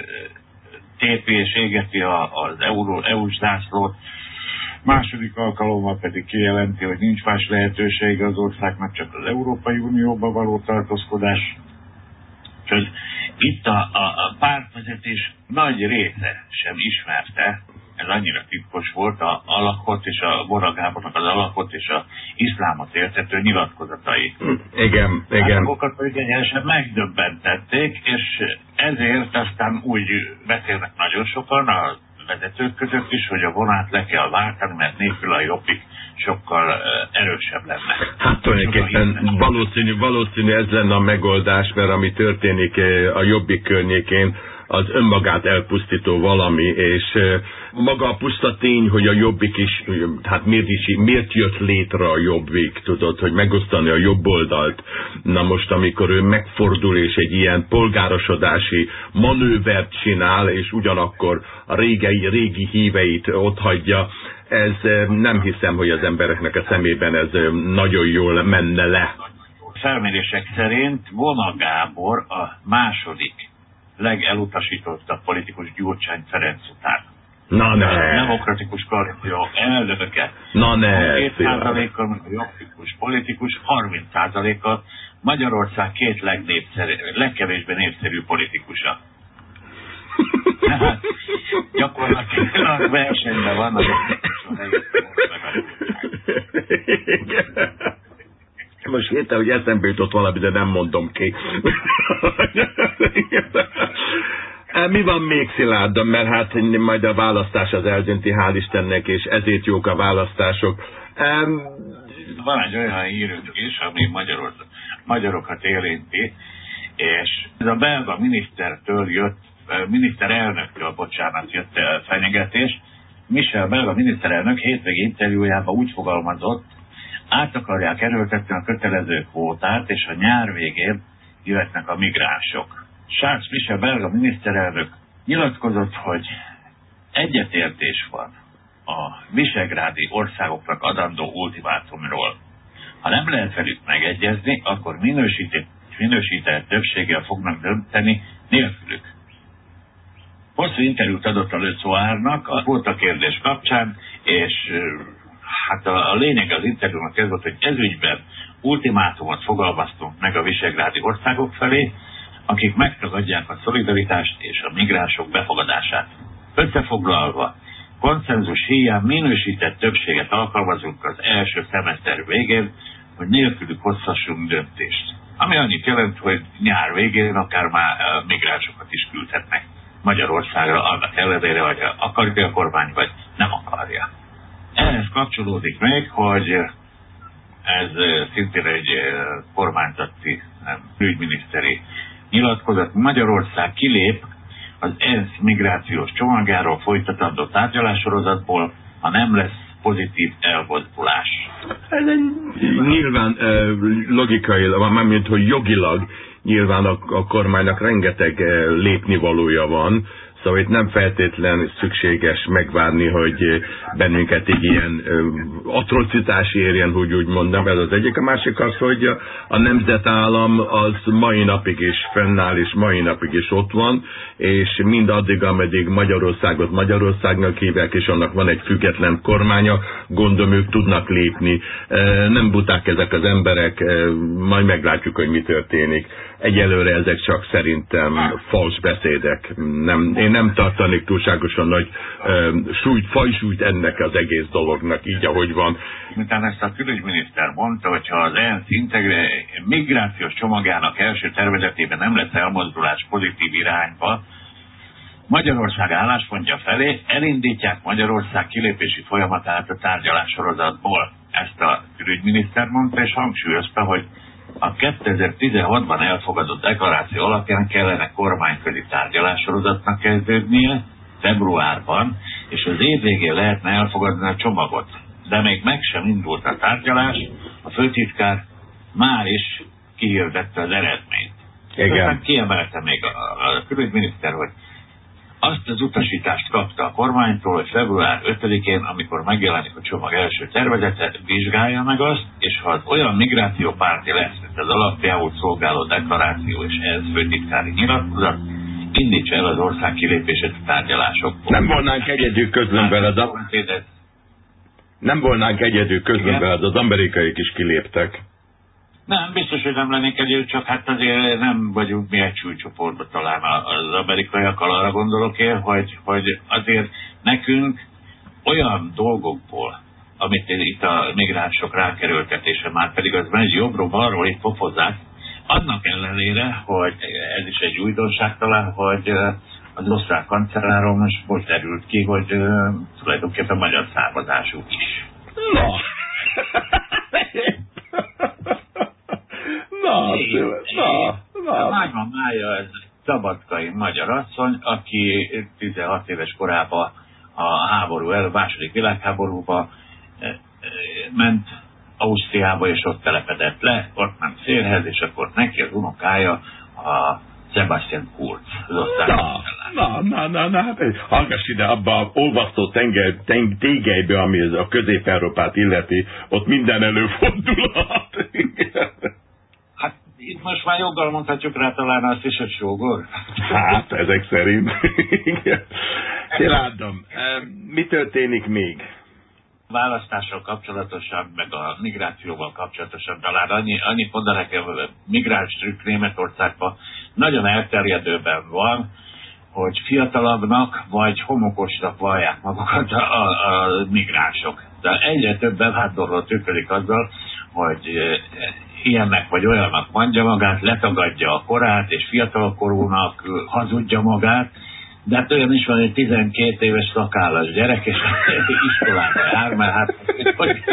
tépi és égeti a, az euró, é u-s zászlót, második alkalommal pedig kijelenti, hogy nincs más lehetőség az országnak, csak az Európai Unióba való tartózkodás. Úgyhogy itt a, a, a pártvezetés nagy része sem ismerte, ez annyira titkos volt, a alakot és a Vona Gábornak az alakot és a iszlámot értető nyilatkozatai. Igen, igen. Azokat egyenesen megdöbbentették, és ezért aztán úgy beszélnek nagyon sokan a vezetők között is, hogy a vonát le kell váltani, mert nélkül a Jobbik sokkal uh, erősebb lenne. Hát tulajdonképpen valószínű, valószínű ez lenne a megoldás, mert ami történik a Jobbik környékén, az önmagát elpusztító valami, és maga a puszta tény, hogy a Jobbik is, hát miért, is, miért jött létre a Jobbik, tudod, hogy megosztani a jobb oldalt. Na most, amikor ő megfordul, és egy ilyen polgárosodási manővert csinál, és ugyanakkor a régi, régi híveit otthagyja, ez nem hiszem, hogy az embereknek a szemében ez nagyon jól menne le. Felmérések szerint Vona Gábor a második legelutasítottabb politikus Gyurcsány Ferenc után. Na ne! A demokratikus koalíció elnöke. Na ne! két százalékkal, a jobbikус politikus, harminc százalékkal Magyarország két legnépszerű, legkevésbé népszerű politikusa. Tehát gyakorlatilag versenyben van a most értem, hogy eszembe jutott valami, de nem mondom ki. Mi van még, Szilárd? Mert hát majd a választás az eldönti, hál' Istennek, és ezért jók a választások. Um, van egy olyan hírünk is, ami Magyarország, magyarokat érinti, és ez a belga minisztertől jött, miniszterelnöktől, bocsánat, jött fenyegetés. Michel belga miniszterelnök hétvégi interjújában úgy fogalmazott, át akarják erőltetni a kötelező kvótát, és a nyár végén jöhetnek a migránsok. Charles Michel belga miniszterelnök nyilatkozott, hogy egyetértés van a visegrádi országoknak adandó ultimátumról. Ha nem lehet velük megegyezni, akkor minősített, minősített többséggel fognak dönteni nélkülük. Hosszú interjút adott a Le Soirnak a kvóta kérdés kapcsán, és hát a, a lényeg az interjúnak ez volt, hogy ezügyben ultimátumot fogalmaztunk meg a visegrádi országok felé, akik megtagadják a szolidaritást és a migránsok befogadását. Összefoglalva, konszenzus híján minősített többséget alkalmazunk az első szemeszter végén, hogy nélkülük hozhassunk döntést. Ami annyit jelent, hogy nyár végén akár már migránsokat is küldhetnek Magyarországra, annak ellenére, hogy akarja a kormány, vagy nem akarja. Ehhez kapcsolódik még, hogy ez szintén egy kormányzati, nem külügyminiszteri nyilatkozat. Magyarország kilép az ENSZ migrációs csomagjáról folytatandó tárgyalássorozatból, ha nem lesz pozitív elmozdulás. Ez egy nyilván logikai, mármint hogy jogilag nyilván a, a kormánynak rengeteg lépnivalója van, szóval itt nem feltétlen szükséges megvárni, hogy bennünket egy ilyen atrocitás érjen, hogy úgy mondom, ez az egyik. A másik az, hogy a, a nemzetállam az mai napig is fennáll, és mai napig is ott van, és mindaddig, ameddig Magyarországot Magyarországnak hívják, és annak van egy független kormánya, gondolom ők tudnak lépni. Nem buták ezek az emberek, majd meglátjuk, hogy mi történik. Egyelőre ezek csak szerintem fals beszédek. Nem, én nem tartanék túlságosan nagy uh, súlyt, fajsúlyt ennek az egész dolognak, így ahogy van. Miután ezt a külügyminiszter mondta, hogyha az ENSZ integre migrációs csomagjának első tervezetében nem lesz elmozdulás pozitív irányba, Magyarország álláspontja felé elindítják Magyarország kilépési folyamatát a tárgyalássorozatból. Ezt a külügyminiszter mondta, és hangsúlyozta, hogy a kétezer-tizenhatban elfogadott deklaráció alapján kellene kormányközi tárgyalássorozatnak kezdődnie februárban, és az év végén lehetne elfogadni a csomagot. De még meg sem indult a tárgyalás, a főtitkár már is kihirdette az eredményt. Aztán kiemelte még a, a külügyminiszter, hogy azt az utasítást kapta a kormánytól, hogy február ötödikén, amikor megjelenik a csomag első tervezete, vizsgálja meg azt, és ha az olyan migrációpárti lesz, mint az alapjául szolgáló deklaráció és ez főtitkári nyilatkozat, indítsa el az ország kilépését a tárgyalásokból. Nem volnánk egyedül közben veled a... Nem volnánk egyedül közben veled, az amerikaiak is kiléptek. Nem, biztos, hogy nem lennék együtt, csak hát azért nem vagyunk mi egy súlycsoportban talán az amerikaiakkal, arra gondolok én, hogy, hogy azért nekünk olyan dolgokból, amit itt a migránsok rákerültetése, már pedig az megy jobbról, balról, itt pofozzák, annak ellenére, hogy ez is egy újdonság talán, hogy az osztrák kancelláról most, most derült ki, hogy tulajdonképpen magyar származású is. No. Na, na, na. Májban mája ez szabadkai magyar asszony, aki tizenhat éves korában a háború elő, második világháborúba ment Ausztriába, és ott telepedett le, ott ment szélhez, és akkor neki az unokája a Sebastian Kurz, az Na, na, na, na, na, hát hallgass ide, abba a olvasztó tenger, teng, tégelybe, ami a Közép-Európát illeti, ott minden előfordulhat. Hát itt most már joggal mondhatjuk rá talán azt is, hogy sógor. Hát, ezek szerint. Szilárdom, mi történik még? Választással kapcsolatosan, meg a migrációval kapcsolatosan, talán annyi, annyi mondanak, hogy migráns trükk Németországban nagyon elterjedőben van, hogy fiatalabbnak vagy homokosnak vallják magukat a, a, a migránsok. De egyre több bevándorló trükködik azzal, hogy ilyennek vagy olyannak mondja magát, letagadja a korát, és fiatalkorúnak hazudja magát, de hát olyan is van, hogy tizenkét éves szakállas gyerek, és iskolába jár, mert hát hogy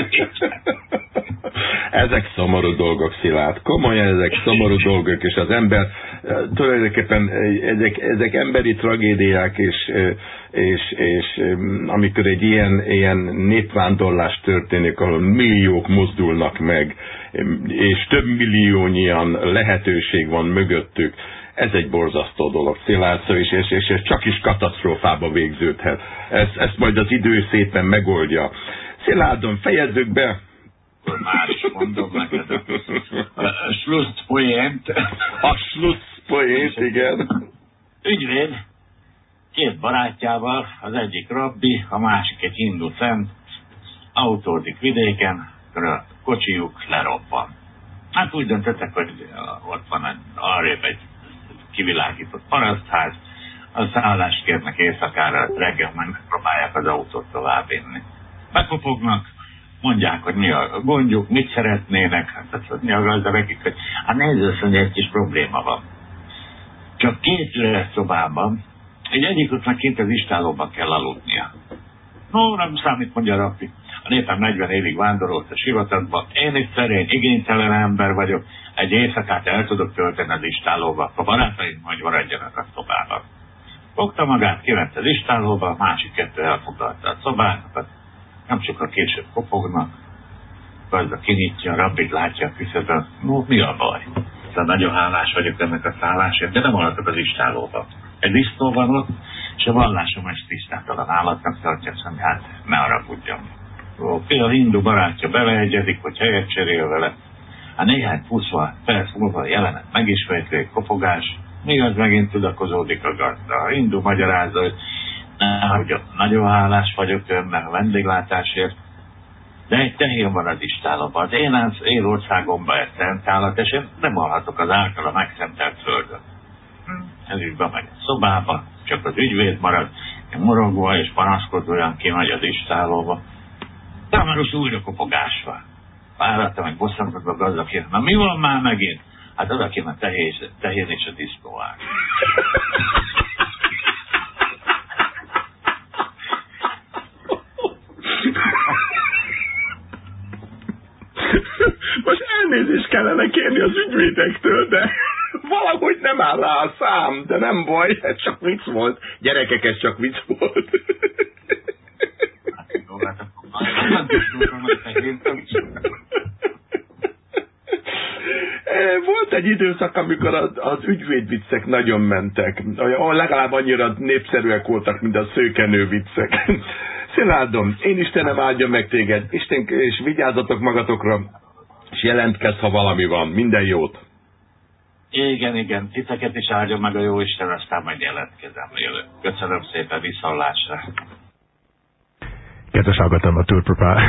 ezek szomorú dolgok, Szilárd. Komolyan ezek szomorú dolgok, és az ember tulajdonképpen ezek, ezek emberi tragédiák, és, és, és amikor egy ilyen, ilyen népvándorlás történik, ahol milliók mozdulnak meg, és több milliónyian lehetőség van mögöttük, ez egy borzasztó dolog, Szilárd, és, és, és ez csak is katasztrófába végződhet. Ezt, ezt majd az idő szépen megoldja. Szilárdon, fejezzük be! Már is mondom neked a, a Schlusspoint. A Schlusspoint, igen. Ügyvéd két barátjával, az egyik rabbi, a másik egy hindu szent, autózik vidéken, a kocsijuk lerobban. Hát úgy döntöttek, hogy ott van egy, arrébb egy kivilágított parasztház, a szállást kérnek éjszakára, reggel megpróbálják az autót továbbvinni. Bekopognak, mondják, hogy mi a gondjuk, mit szeretnének, hát mi a gazda nekik, hogy hát nézd össze, hogy egy kis probléma van. Csak két üres szobában, egy egyiküknek kint az istálóban kell aludnia. No, nem számít, mondja a rabbi. A népem negyven évig vándorolt a sivatagba, én is szerény, igénytelen ember vagyok, egy éjszakát el tudok tölteni az istálóba, a barátaim majd maradjanak a szobában. Fogta magát, kiment az istálóba, a másik kettő elfoglalta a szobákat, nem sokkal később kopognak, gazda kinyitja, a rabbit látja a küszöbön, no, mi a baj? De nagyon hálás vagyok ennek a szállásért, de nem maradok az istálóba. Egy disznó van ott, és a vallásom egy tisztátalan állatnak tartja, hogy hát ne haragudjon. A hindu barátja beleegyezik, hogy helyet cserél vele. A néhány puszva perc múlva jelenet megismétli, kopogás, még az megint tudakozódik a gazda. A hindu magyarázza, hogy hogy nagyon hálás vagyok önnek a vendéglátásért, de egy tehén van az istálóban. Az én, az én országomban egy szent állat, és én nem alhatok az általa megszentelt földön. Ez így bemegy a szobába, csak az ügyvéd marad, morogva és panaszkodóan kimegy az istálóba. Támaros újra kopogás van. Fáradtam, hogy bosszankodva gazdaként. Na mi van már megint? Hát az, aki a tehén, tehén és a disznó áll. Most elnézést kellene kérni az ügyvédektől, de valahogy nem áll rá a szám, de nem baj, ez csak vicc volt. Gyerekek, ez csak vicc volt. Volt egy időszak, amikor az, az ügyvédviccek nagyon mentek. Legalább annyira népszerűek voltak, mint a szőkenő viccek. Szilárdom, én Istenem áldja meg téged, Isten, és vigyázzatok magatokra, és jelentkezz, ha valami van. Minden jót! Igen, igen, titeket is áldja meg a jó Isten, aztán majd jelentkezem. Köszönöm szépen, viszontlásra! Kedves hallgatom, a túrpropá...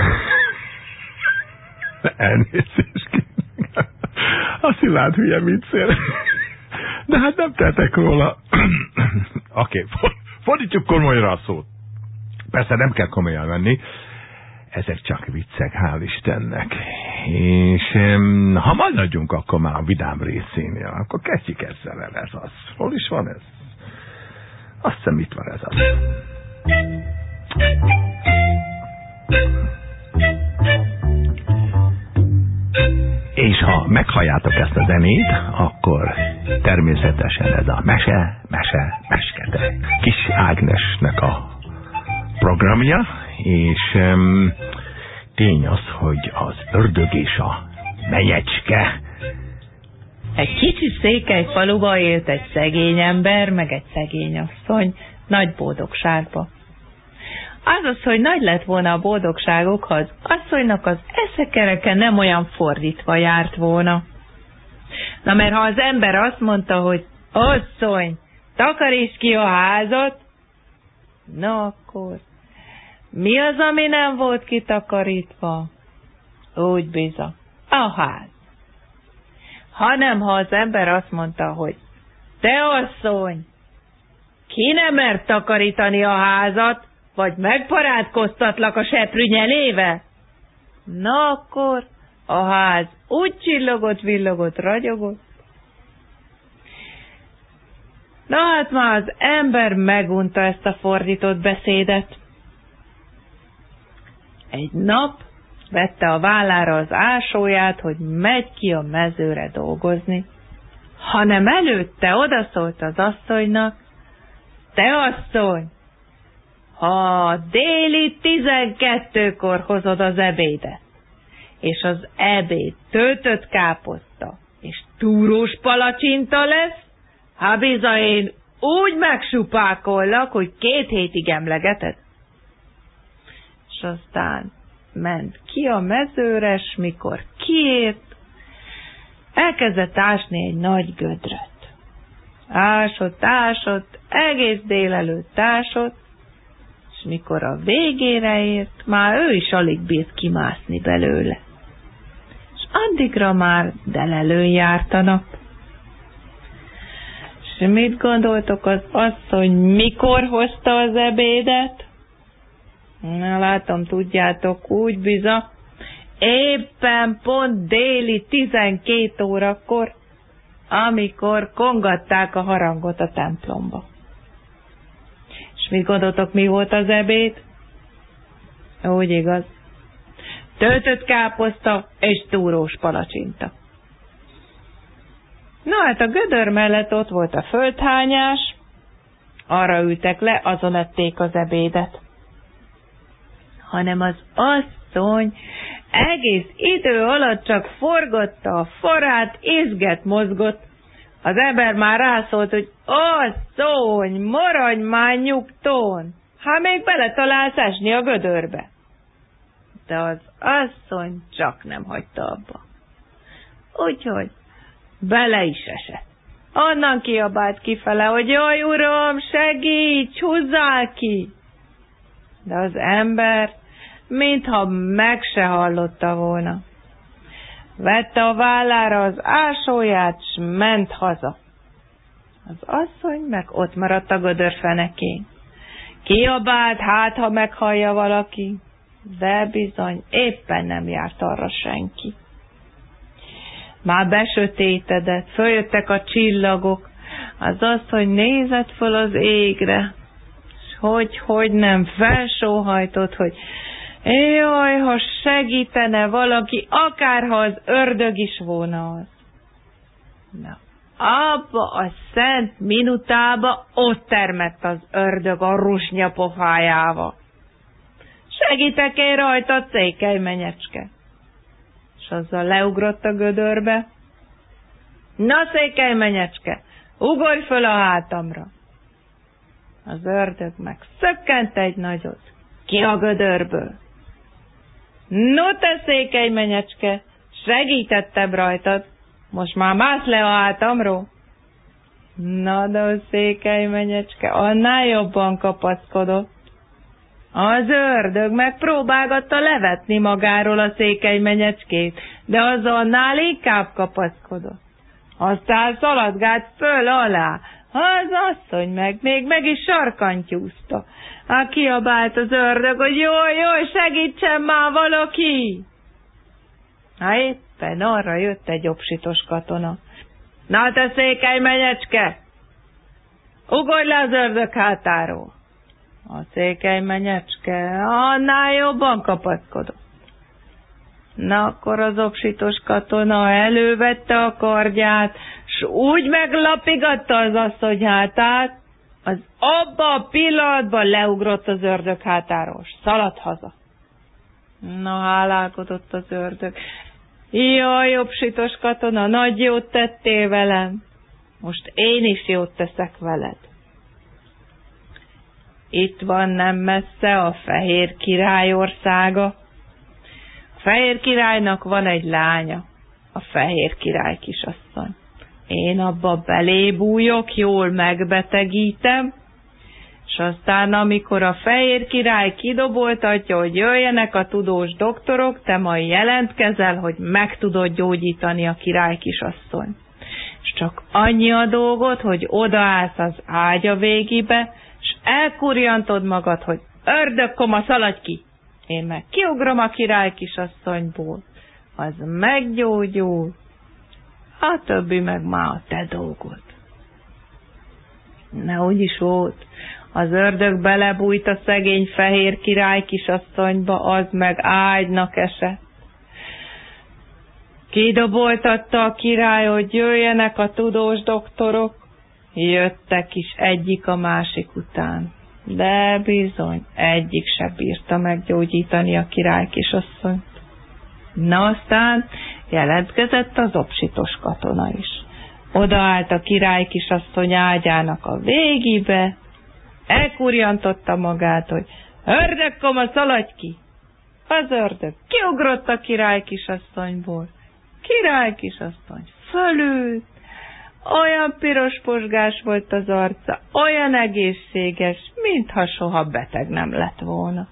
Elnézést ki. A Szilárd hülye viccél. De hát nem tettek róla. Oké, okay, fordítjuk komolyra a szót. Persze nem kell komolyan venni. Ezek csak viccek, hál' Istennek. És um, ha maradjunk akkor már a vidám részénél, akkor kezdjük ezzel el, ez az. Hol is van ez? Azt hiszem, itt van ez az. És ha ha meghalljátok ezt a zenét, akkor természetesen ez a mese, mese, meskete Kis Ágnesnek a programja, és um, tény az, hogy az ördög és a menyecske. Egy kicsi székely faluba élt egy szegény ember, meg egy szegény asszony, nagy boldogságba. Az az, hogy nagy lett volna a boldogságuk, ha az asszonynak az eszekereke nem olyan fordítva járt volna. Na, mert ha az ember azt mondta, hogy asszony, takarítsd ki a házat, na akkor mi az, ami nem volt kitakarítva? Úgy bizony, a ház. Hanem ha az ember azt mondta, hogy te asszony, ki nem mert takarítani a házat, vagy megparádkoztatlak a seprű nyelével? Na akkor a ház úgy csillogott, villogott, ragyogott. Na hát már az ember megunta ezt a fordított beszédet. Egy nap vette a vállára az ásóját, hogy megy ki a mezőre dolgozni, hanem előtte odaszólt az asszonynak, te asszony, ha déli tizenkettőkor hozod az ebédet, és az ebéd töltött káposzta, és túrós palacsinta lesz, hát bizony én úgy megsupákollak, hogy két hétig emlegeted. És aztán ment ki a mezőre, s mikor kiért, elkezdett ásni egy nagy gödröt. Ásott, ásott, egész délelőtt ásott, és mikor a végére ért, már ő is alig bírt kimászni belőle. És addigra már delelőn járt a nap. És mit gondoltok az asszony, mikor hozta az ebédet? Na látom, tudjátok, úgy biza, éppen pont déli tizenkét órakor, amikor kongatták a harangot a templomba. És mit gondoltok, mi volt az ebéd? Úgy igaz. Töltött káposzta és túrós palacsinta. Na hát a gödör mellett ott volt a földhányás, arra ültek le, azon ették az ebédet. Hanem az asszony egész idő alatt csak forgatta a farát, izget, mozgott. Az ember már rászólt, hogy asszony, maradj már nyugtón, ha még beletalálsz esni a gödörbe. De az asszony csak nem hagyta abba. Úgyhogy bele is esett. Onnan kiabált kifele, hogy jaj, uram, segíts, húzzál ki! De az ember mintha meg se hallotta volna. Vette a vállára az ásóját, s ment haza. Az asszony meg ott maradt a gödörfenekén. Kiabált, hát ha meghallja valaki, de bizony éppen nem járt arra senki. Már besötétedett, följöttek a csillagok, az asszony nézett föl az égre, s hogy, hogy nem felsóhajtott, hogy jaj, ha segítene valaki, akárha az ördög is volna az. Na, abba a szent minutába ott termett az ördög a rusnya pofájával. Segítek én rajta, Székely menyecske. És azzal leugrott a gödörbe. Na, Székely menyecske, ugorj föl a hátamra. Az ördög meg szökkent egy nagyot ki a gödörből. No, te Székely menyecske, segítettem rajtad, most már mász le a hátamról. Na, de a Székely menyecske annál jobban kapaszkodott. Az ördög megpróbálgatta levetni magáról a Székely menyecskét, de az annál inkább kapaszkodott. Aztán szaladgált föl alá, az asszony meg még meg is sarkantyúzta. Hát kiabált az ördög, hogy jaj, jaj, segítsen már valaki! Hát éppen arra jött egy obsitos katona. Na te Székely menyecske, ugorj le az ördög hátáról! A Székely menyecske annál jobban kapaszkodott. Na, akkor az obsitos katona elővette a kardját, s úgy meglapigatta az asszony hátát, az abba a pillanatban leugrott az ördög hátáról, s szaladt haza. Na, hálálkodott az ördög. Jaj, obsitos katona, nagy jót tettél velem. Most én is jót teszek veled. Itt van nem messze a Fehér Király országa. A Fehér Királynak van egy lánya, a Fehér Király kisasszony. Én abba belébújok, jól megbetegítem, és aztán, amikor a Fehér Király kidoboltatja, hogy jöjjenek a tudós doktorok, te majd jelentkezel, hogy meg tudod gyógyítani a király kisasszony. És csak annyi a dolgod, hogy odaállsz az ágya végébe, és elkurjantod magad, hogy ördögkoma, szaladj ki! Én meg kiugrom a király kisasszonyból, az meggyógyul, a többi meg már a te dolgod. Na, úgy is volt. Az ördög belebújt a szegény Fehér Király kisasszonyba, az meg ágynak esett. Kidoboltatta a király, hogy jöjjenek a tudós doktorok. Jöttek is egyik a másik után. De bizony, egyik se bírta meggyógyítani a király kisasszonyt. Na aztán jelentkezett az obsitos katona is. Odaállt a király kisasszony ágyának a végébe, elkurjantotta magát, hogy ördögkoma, szaladj ki! Az ördög kiugrott a király kisasszonyból. Király kisasszony fölült, olyan piros posgás volt az arca, olyan egészséges, mintha soha beteg nem lett volna.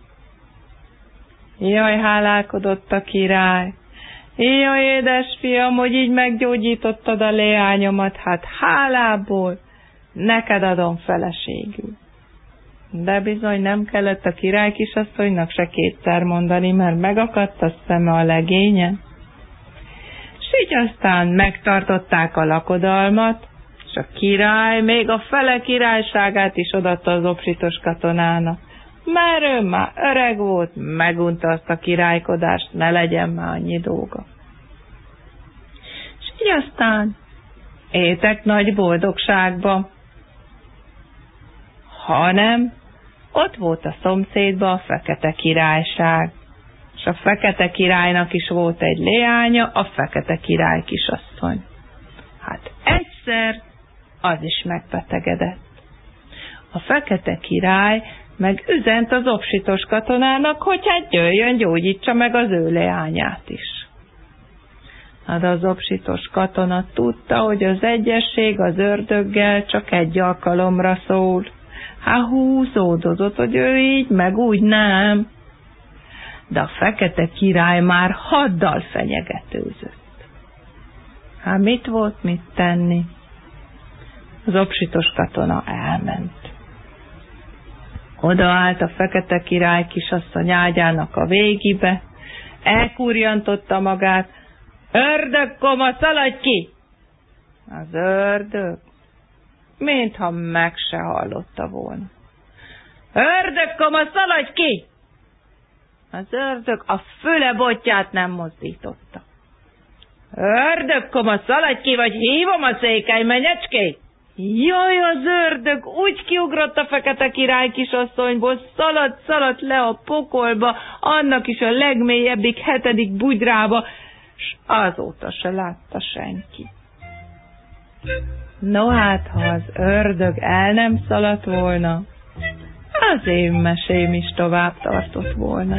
Jaj, hálálkodott a király. Jaj, édesfiam, hogy így meggyógyítottad a leányomat, hát hálából neked adom feleségül. De bizony nem kellett a király kisasszonynak se kétszer mondani, mert megakadt a szeme a legényen. S így aztán megtartották a lakodalmat, és a király még a fele királyságát is odaadta az obsitos katonának. Mert ő már öreg volt, megunta azt a királykodást, ne legyen már annyi dolga. És így aztán éltek nagy boldogságba, hanem ott volt a szomszédban a Fekete Királyság, és a Fekete Királynak is volt egy leánya, a Fekete Király kisasszony. Hát egyszer az is megbetegedett. A Fekete Király meg üzent az obsitos katonának, hogy hát jöjjön, gyógyítsa meg az ő leányát is. Hát az obsitos katona tudta, hogy az egyesség az ördöggel csak egy alkalomra szól. Hát húzódozott, hogy ő így, meg úgy nem. De a Fekete Király már haddal fenyegetőzött. Hát mit volt mit tenni? Az obsitos katona elment. Odaállt a Fekete Király kisasszony ágyának a végébe, elkurjantotta magát, ördögkoma, szaladj ki! Az ördög, mintha meg se hallotta volna. Ördögkoma, szaladj ki! Az ördög a füle botját nem mozdította. Ördögkoma, szaladj ki, vagy hívom a székely menyecskét! Jaj, az ördög úgy kiugrott a Fekete Király kisasszonyból, szaladt, szaladt le a pokolba, annak is a legmélyebbik hetedik bugyrába, s azóta se látta senki. No hát, ha az ördög el nem szaladt volna, az én mesém is tovább tartott volna.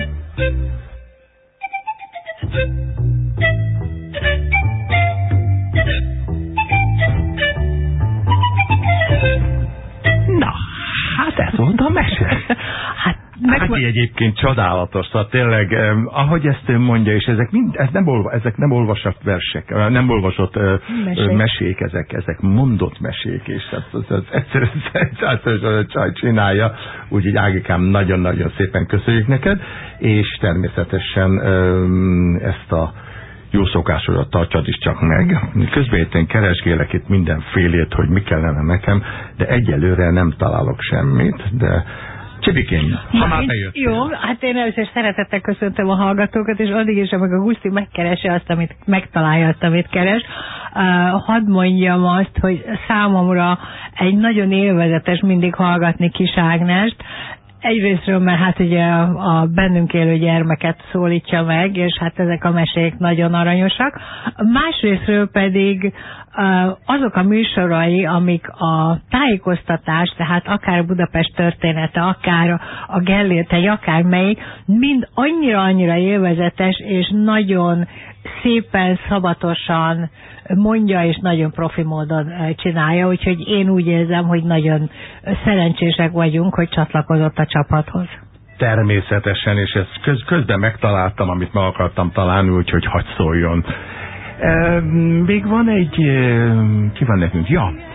Na, hát ez volt a mese. Hát, Neki egyébként csodálatos, szóval tényleg, eh, ahogy ezt ő mondja, és ezek, mind, ez nem olva, ezek nem olvasott versek, nem olvasott eh, mesék. mesék, ezek, ezek mondott mesék, és ez egyszerűen csaj csinálja, úgyhogy Ágikám, nagyon-nagyon szépen köszönjük neked, és természetesen eh, ezt a jó szokásodat tartsad is csak meg. Közben én keresgélek itt mindenfélét, hogy mi kellene nekem, de egyelőre nem találok semmit, de Csibikém, ha már bejöttél. Jó, hát én először szeretettel köszöntöm a hallgatókat, és addig is, amíg a Guszti megkeresi azt, amit megtalálja azt, amit keres, uh, hadd mondjam azt, hogy számomra egy nagyon élvezetes mindig hallgatni Kis Ágnest. Egyrésztről, mert hát ugye a, a bennünk élő gyermeket szólítja meg, és hát ezek a mesék nagyon aranyosak. Másrésztről pedig uh, azok a műsorai, amik a tájékoztatás, tehát akár Budapest története, akár a Gellérthegy, akár melyik, mind annyira-annyira élvezetes, és nagyon szépen, szabatosan mondja, és nagyon profi módon csinálja, úgyhogy én úgy érzem, hogy nagyon szerencsések vagyunk, hogy csatlakozott a csapathoz. Természetesen, és ezt köz, közben megtaláltam, amit meg akartam találni, úgyhogy hadd szóljon. E, még van egy... E, ki van nekünk? Ja,